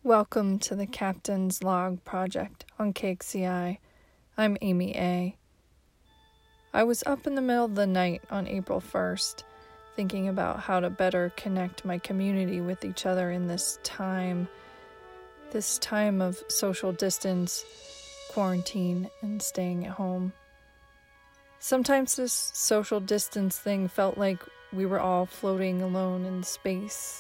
Welcome to the Captain's Log Project on KXCI. I'm Amy A. I was up in the middle of the night on April 1st, thinking about how to better connect my community with each other in this time of social distance, quarantine, and staying at home. Sometimes this social distance thing felt like we were all floating alone in space.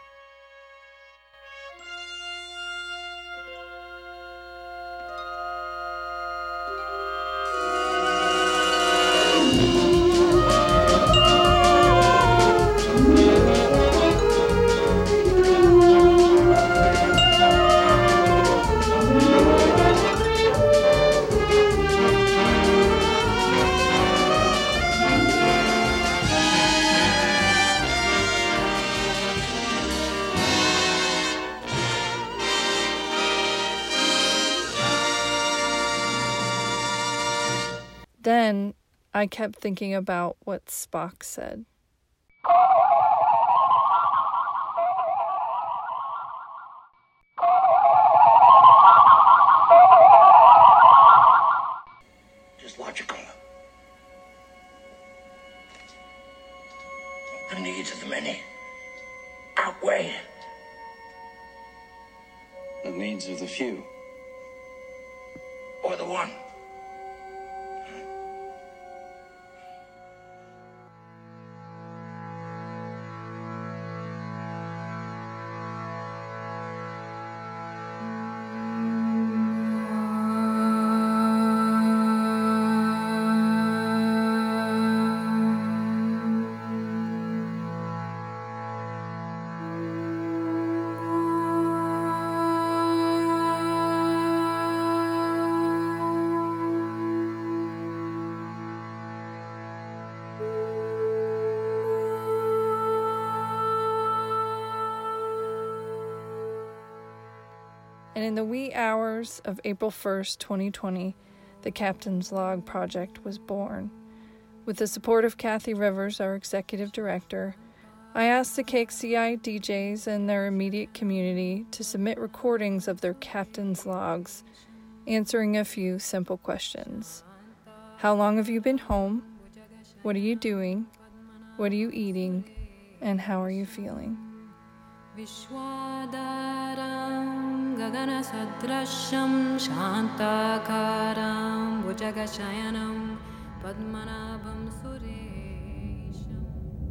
Then I kept thinking about what Spock said. Just logical. The needs of the many outweigh the needs of the few. Or the one. And in the wee hours of April 1st, 2020, the Captain's Log Project was born. With the support of Kathy Rivers, our executive director, I asked the KXCI DJs and their immediate community to submit recordings of their captain's logs, answering a few simple questions. How long have you been home? What are you doing? What are you eating? And how are you feeling? Vishwadaram Gaganasadrasham Shantakaram Bhujagasayanam Padmanabham Suresham.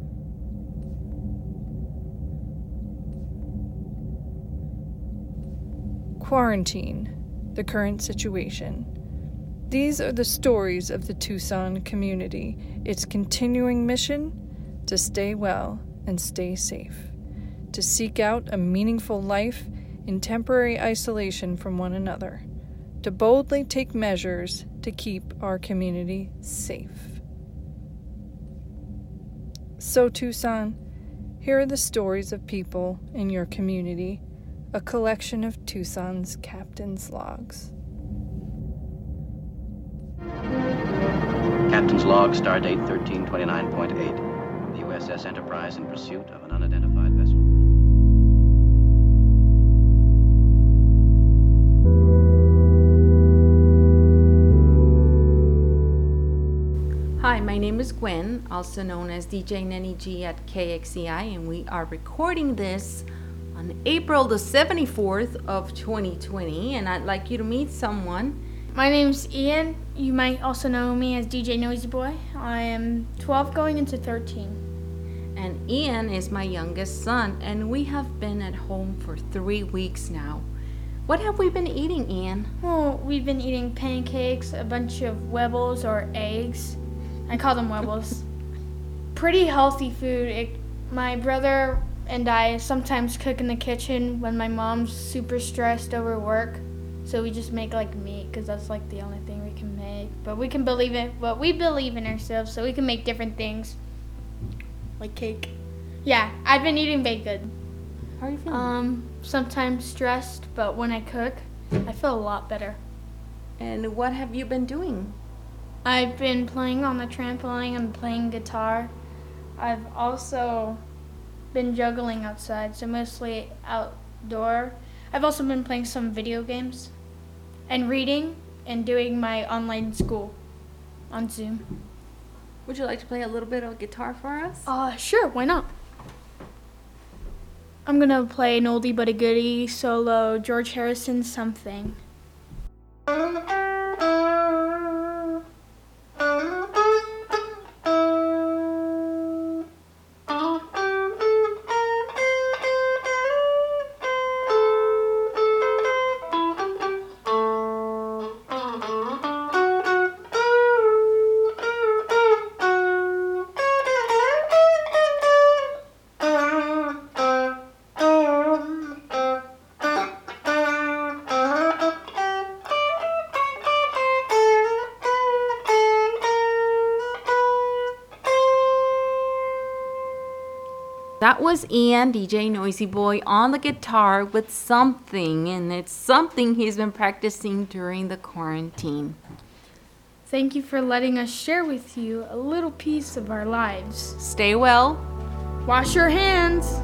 Quarantine, the current situation. These are the stories of the Tucson community, its continuing mission to stay well and stay safe, to seek out a meaningful life in temporary isolation from one another, to boldly take measures to keep our community safe. So, Tucson, here are the stories of people in your community, a collection of Tucson's Captain's Logs. Captain's Log, Stardate 1329.8. The USS Enterprise in pursuit of an unidentified vessel. Hi, my name is Gwen, also known as DJ Nenny G at KXCI, and we are recording this on April the 74th of 2020, and I'd like you to meet someone. My name's Ian. You might also know me as DJ Noisy Boy. I am 12 going into 13. And Ian is my youngest son, and we have been at home for 3 weeks now. What have we been eating, Ian? Well, we've been eating pancakes, a bunch of Webbles or eggs. I call them Webbles. Pretty healthy food. My brother and I sometimes cook in the kitchen when my mom's super stressed over work. So we just make like meat because that's like the only thing we can make. But we believe in ourselves, so we can make different things. Like cake. Yeah, I've been eating baked good. How are you feeling? Sometimes stressed, but when I cook, I feel a lot better. And what have you been doing? I've been playing on the trampoline and playing guitar. I've also been juggling outside, so mostly outdoor. I've also been playing some video games and reading and doing my online school on Zoom. Would you like to play a little bit of guitar for us? Sure, why not? I'm gonna play an oldie but a goodie solo, George Harrison Something. That was Ian, DJ Noisy Boy, on the guitar with Something, and it's something he's been practicing during the quarantine. Thank you for letting us share with you a little piece of our lives. Stay well. Wash your hands.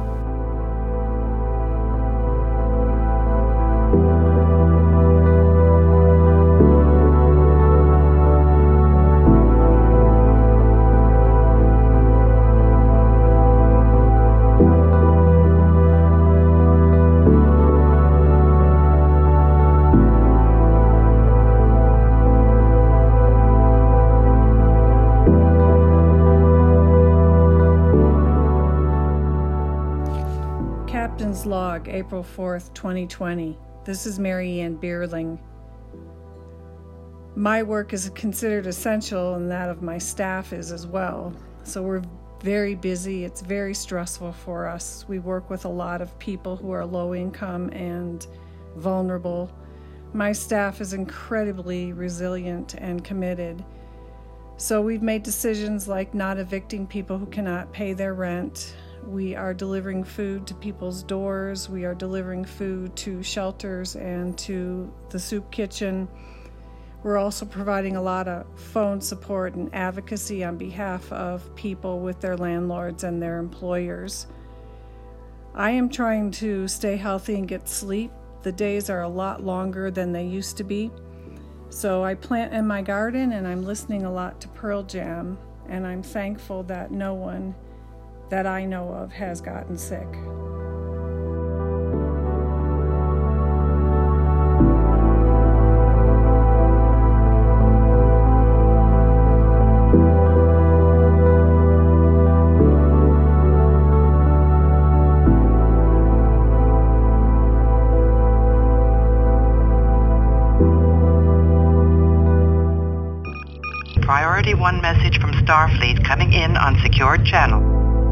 Captain's Log, April 4th, 2020. This is Mary Ann Bierling. My work is considered essential, and that of my staff is as well. So we're very busy. It's very stressful for us. We work with a lot of people who are low income and vulnerable. My staff is incredibly resilient and committed. So we've made decisions like not evicting people who cannot pay their rent. We are delivering food to people's doors. We are delivering food to shelters and to the soup kitchen. We're also providing a lot of phone support and advocacy on behalf of people with their landlords and their employers. I am trying to stay healthy and get sleep. The days are a lot longer than they used to be. So I plant in my garden, and I'm listening a lot to Pearl Jam, and I'm thankful that no one that I know of has gotten sick. Priority 1 message from Starfleet coming in on secured channel.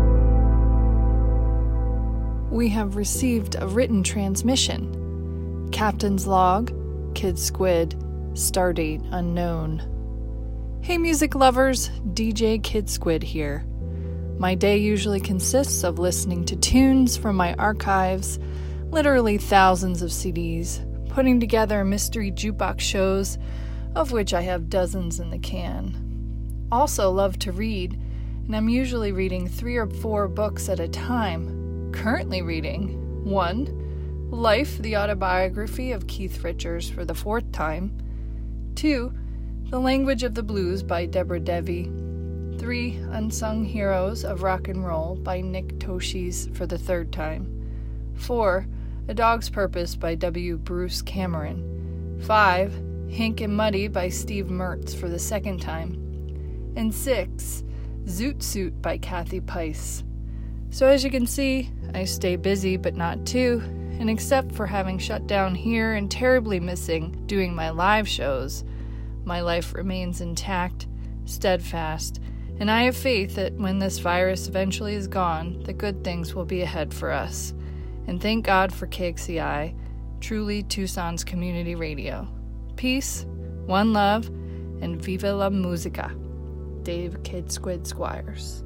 We have received a written transmission. Captain's Log, Kid Squid, Stardate unknown. Hey music lovers, DJ Kid Squid here. My day usually consists of listening to tunes from my archives, literally thousands of CDs, putting together mystery jukebox shows, of which I have dozens in the can. Also love to read, and I'm usually reading 3 or 4 books at a time. Currently reading 1. Life, the autobiography of Keith Richards for the 4th time. 2. The Language of the Blues by Deborah Devi. 3. Unsung Heroes of Rock and Roll by Nick Toshies for the 3rd time. 4. A Dog's Purpose by W. Bruce Cameron. 5. Hank and Muddy by Steve Mertz for the 2nd time. And 6. Zoot Suit by Kathy Pice. So as you can see, I stay busy but not too, and except for having shut down here and terribly missing doing my live shows, my life remains intact, steadfast, and I have faith that when this virus eventually is gone, the good things will be ahead for us. And thank God for KXCI, truly Tucson's community radio. Peace, one love, and viva la musica. Dave Kid Squid Squires.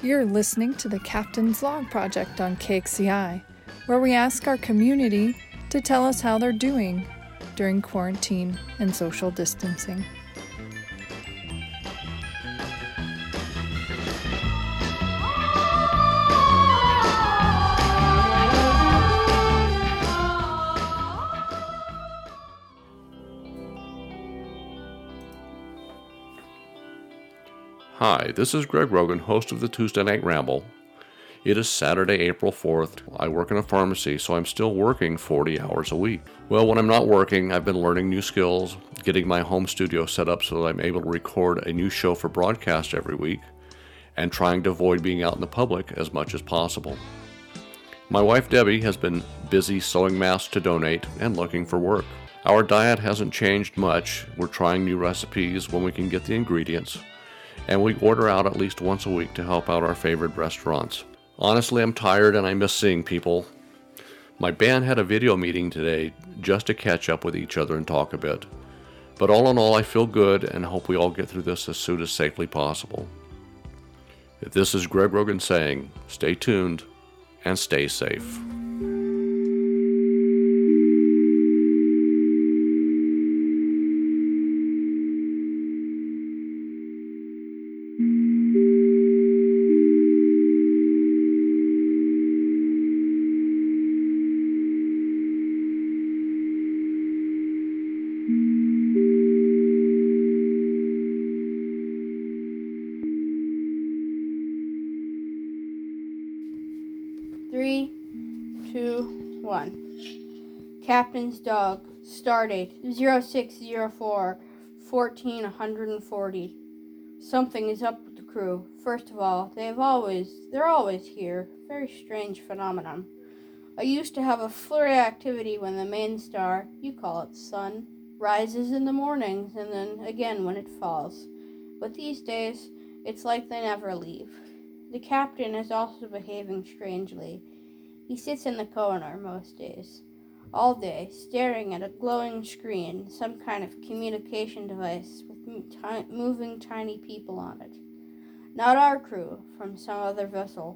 You're listening to the Captain's Log Project on KXCI, where we ask our community to tell us how they're doing during quarantine and social distancing. Hi, this is Greg Rogan, host of the Tuesday Night Ramble. It is Saturday, April 4th. I work in a pharmacy, so I'm still working 40 hours a week. Well, when I'm not working, I've been learning new skills, getting my home studio set up so that I'm able to record a new show for broadcast every week, and trying to avoid being out in the public as much as possible. My wife Debbie has been busy sewing masks to donate and looking for work. Our diet hasn't changed much. We're trying new recipes when we can get the ingredients, and we order out at least once a week to help out our favorite restaurants. Honestly, I'm tired and I miss seeing people. My band had a video meeting today just to catch up with each other and talk a bit. But all in all, I feel good and hope we all get through this as soon as safely possible. This is Greg Rogan saying, stay tuned and stay safe. Captain's dog, stardate 0604 1440. Something is up with the crew. First of all, they're always here. Very strange phenomenon. I used to have a flurry activity when the main star, you call it sun, rises in the mornings and then again when it falls. But these days, it's like they never leave. The captain is also behaving strangely. He sits in the corner most days, all day, staring at a glowing screen, some kind of communication device with moving tiny people on it. Not our crew, from some other vessel.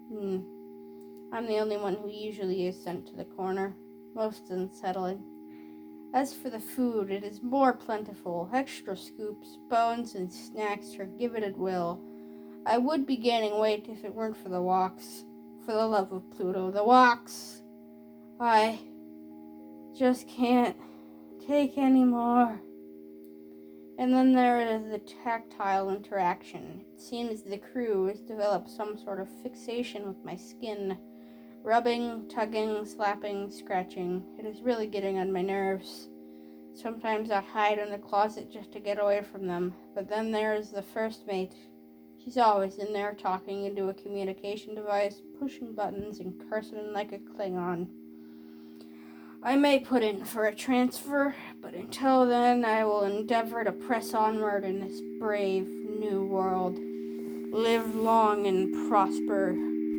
I'm the only one who usually is sent to the corner, most unsettling. As for the food, it is more plentiful. Extra scoops, bones, and snacks are given at will. I would be gaining weight if it weren't for the walks. For the love of Pluto, the walks! I just can't take any more. And then there is the tactile interaction. It seems the crew has developed some sort of fixation with my skin. Rubbing, tugging, slapping, scratching. It is really getting on my nerves. Sometimes I hide in the closet just to get away from them. But then there is the first mate. She's always in there talking into a communication device, pushing buttons and cursing like a Klingon. I may put in for a transfer, but until then I will endeavor to press onward in this brave new world. Live long and prosper.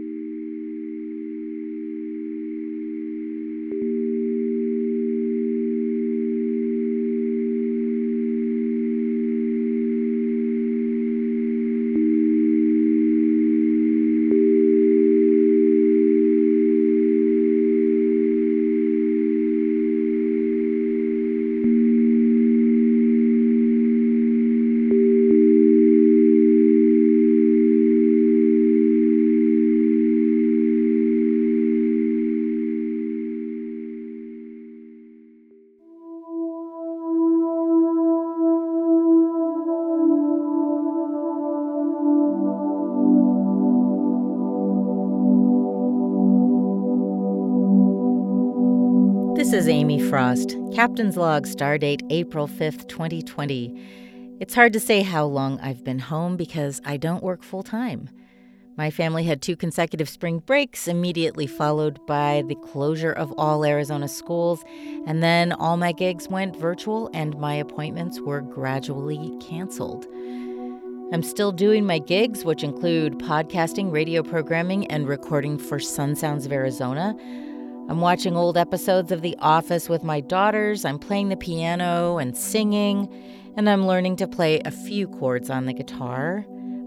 This is Amy Frost, Captain's Log, stardate April 5th, 2020. It's hard to say how long I've been home because I don't work full-time. My family had 2 consecutive spring breaks, immediately followed by the closure of all Arizona schools, and then all my gigs went virtual and my appointments were gradually canceled. I'm still doing my gigs, which include podcasting, radio programming, and recording for Sun Sounds of Arizona. I'm watching old episodes of The Office with my daughters, I'm playing the piano and singing, and I'm learning to play a few chords on the guitar.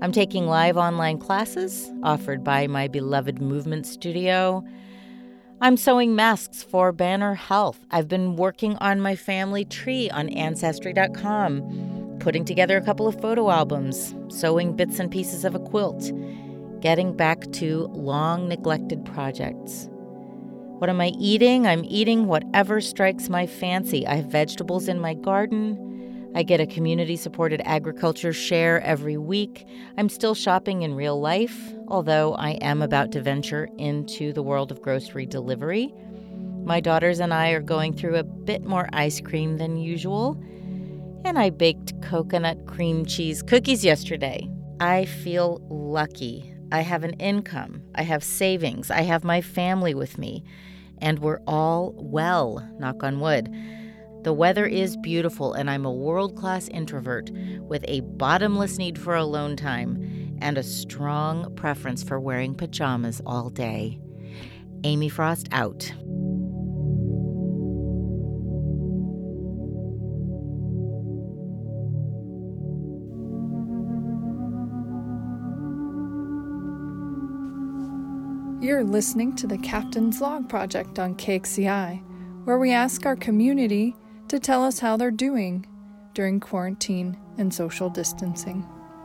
I'm taking live online classes offered by my beloved movement studio. I'm sewing masks for Banner Health. I've been working on my family tree on Ancestry.com, putting together a couple of photo albums, sewing bits and pieces of a quilt, getting back to long-neglected projects. What am I eating? I'm eating whatever strikes my fancy. I have vegetables in my garden. I get a community-supported agriculture share every week. I'm still shopping in real life, although I am about to venture into the world of grocery delivery. My daughters and I are going through a bit more ice cream than usual, and I baked coconut cream cheese cookies yesterday. I feel lucky. I have an income. I have savings. I have my family with me, and we're all well, knock on wood. The weather is beautiful, and I'm a world-class introvert with a bottomless need for alone time and a strong preference for wearing pajamas all day. Amy Frost out. You're listening to the Captain's Log Project on KXCI, where we ask our community to tell us how they're doing during quarantine and social distancing.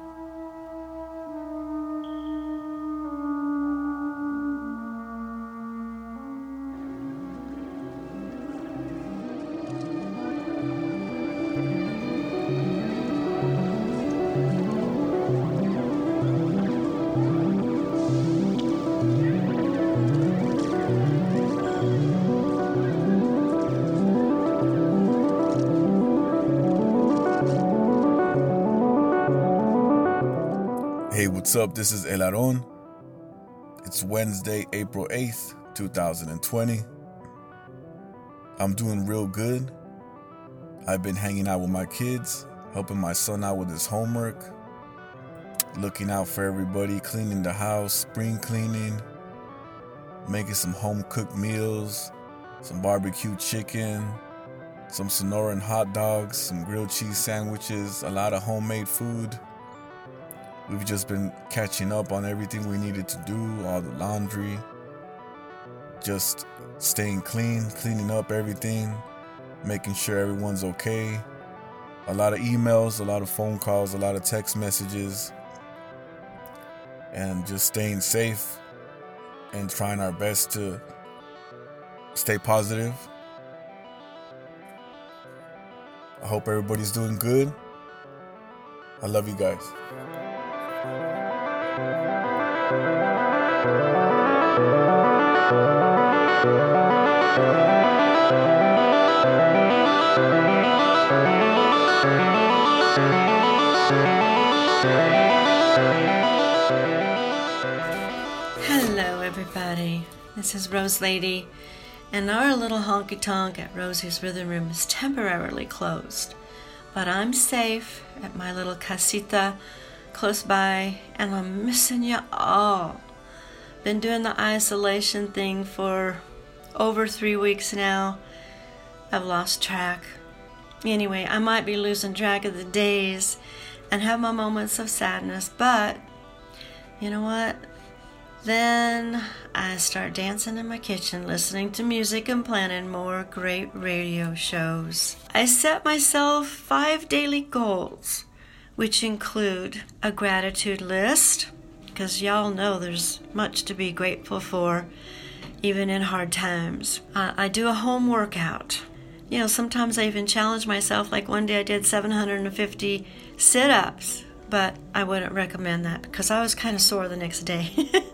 Hey, what's up? This is El Aron. It's Wednesday, April 8th, 2020. I'm doing real good. I've been hanging out with my kids, helping my son out with his homework, looking out for everybody, cleaning the house, spring cleaning, making some home-cooked meals, some barbecue chicken, some Sonoran hot dogs, some grilled cheese sandwiches, a lot of homemade food. We've just been catching up on everything we needed to do, all the laundry, just staying clean, cleaning up everything, making sure everyone's okay. A lot of emails, a lot of phone calls, a lot of text messages, and just staying safe and trying our best to stay positive. I hope everybody's doing good. I love you guys. Hello everybody, this is Rose Lady, and our little honky-tonk at Rosie's Rhythm Room is temporarily closed, but I'm safe at my little casita close by, and I'm missing you all. Been doing the isolation thing for over 3 weeks now. I've lost track. Anyway, I might be losing track of the days and have my moments of sadness, but you know what? Then I start dancing in my kitchen, listening to music and planning more great radio shows. I set myself 5 daily goals, which include a gratitude list, because y'all know there's much to be grateful for, even in hard times. I do a home workout. You know, sometimes I even challenge myself, like one day I did 750 sit-ups, but I wouldn't recommend that because I was kind of sore the next day.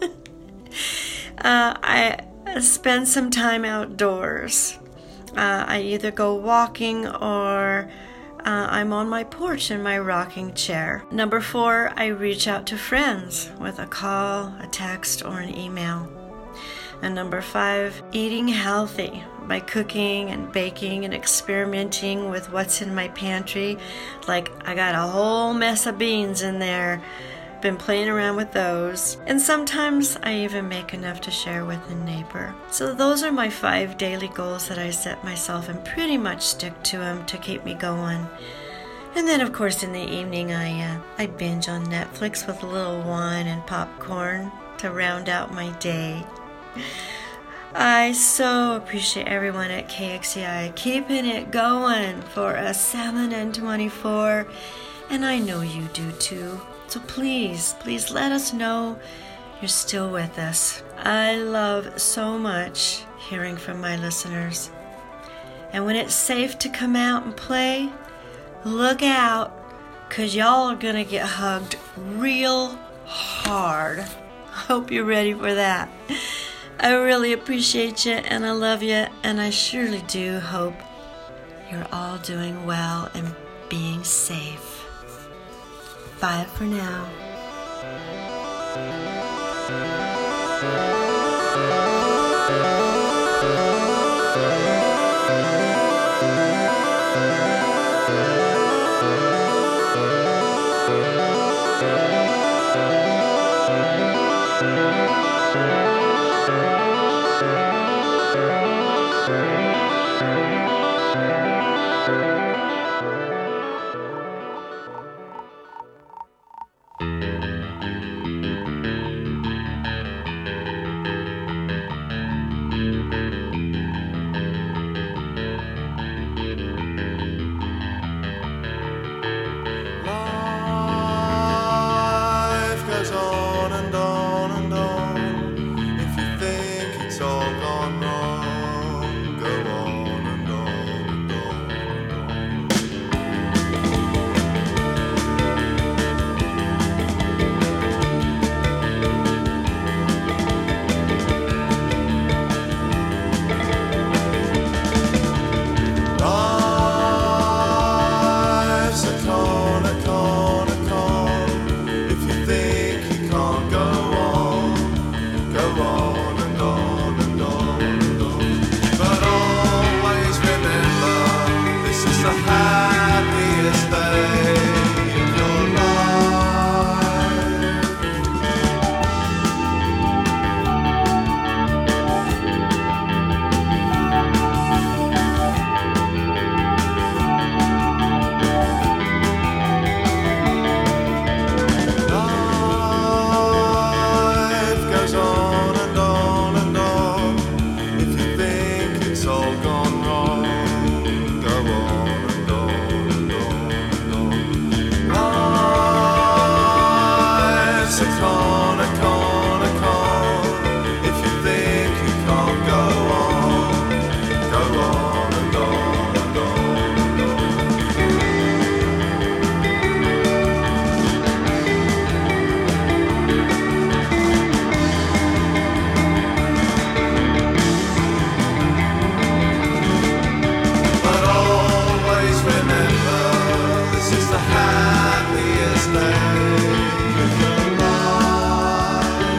I spend some time outdoors. I either go walking or I'm on my porch in my rocking chair. Number 4, I reach out to friends with a call, a text, or an email. And number 5, eating healthy by cooking and baking and experimenting with what's in my pantry. Like, I got a whole mess of beans in there. Been playing around with those. And sometimes I even make enough to share with a neighbor. So those are my 5 daily goals that I set myself and pretty much stick to them to keep me going. And then, of course, in the evening, I binge on Netflix with a little wine and popcorn to round out my day. I so appreciate everyone at KXCI keeping it going for a 7 and 24, and I know you do too. So please let us know you're still with us. I love so much hearing from my listeners. And when it's safe to come out and play, look out, 'cause y'all are gonna get hugged real hard. Hope you're ready for that. I really appreciate you, and I love you, and I surely do hope you're all doing well and being safe. Bye for now. Happiest day of your life.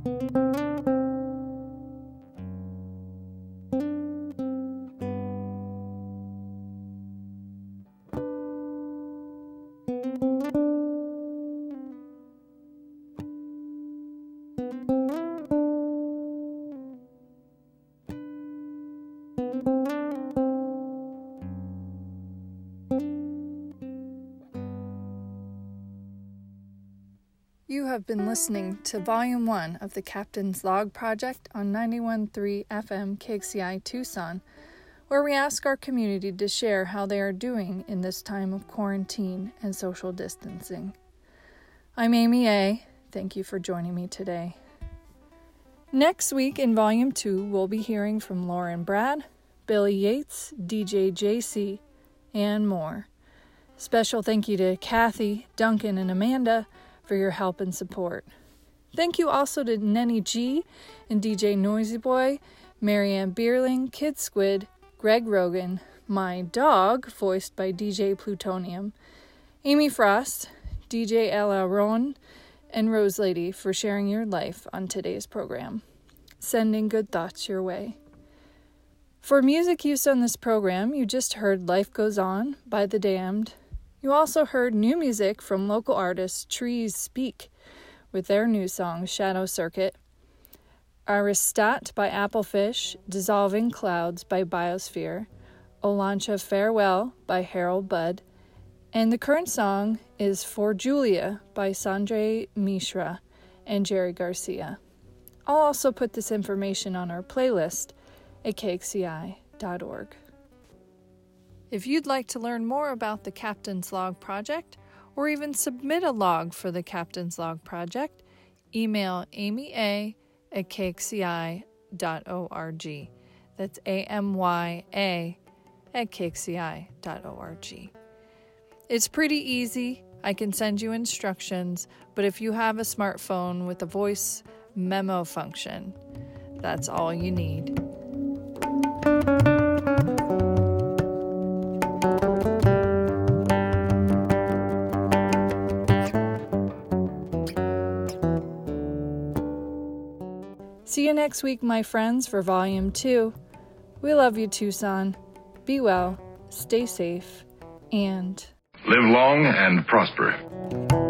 You have been listening to Volume 1 of the Captain's Log Project on 91.3 FM KXCI Tucson, where we ask our community to share how they are doing in this time of quarantine and social distancing. I'm Amy A. Thank you for joining me today. Next week in Volume 2, we'll be hearing from Lauren Brad, Billy Yates, DJ JC, and more. Special thank you to Kathy, Duncan, and Amanda for your help and support. Thank you also to Nenny G and DJ Noisy Boy, Marianne Bierling, Kid Squid, Greg Rogan, my dog, voiced by DJ Plutonium, Amy Frost, DJ Ella Rowan, and Rose Lady for sharing your life on today's program. Sending good thoughts your way. For music use on this program, you just heard Life Goes On by The Damned. You also heard new music from local artists Trees Speak with their new song Shadow Circuit, Aristat by Applefish, Dissolving Clouds by Biosphere, Olancha Farewell by Harold Budd, and the current song is For Julia by Sanjay Mishra and Jerry Garcia. I'll also put this information on our playlist at kxci.org. If you'd like to learn more about the Captain's Log Project, or even submit a log for the Captain's Log Project, email amya@kxci.org. That's amya@kxci.org. It's pretty easy. I can send you instructions, but if you have a smartphone with a voice memo function, that's all you need. See you next week, my friends, for Volume 2. We love you, Tucson. Be well, stay safe, and live long and prosper.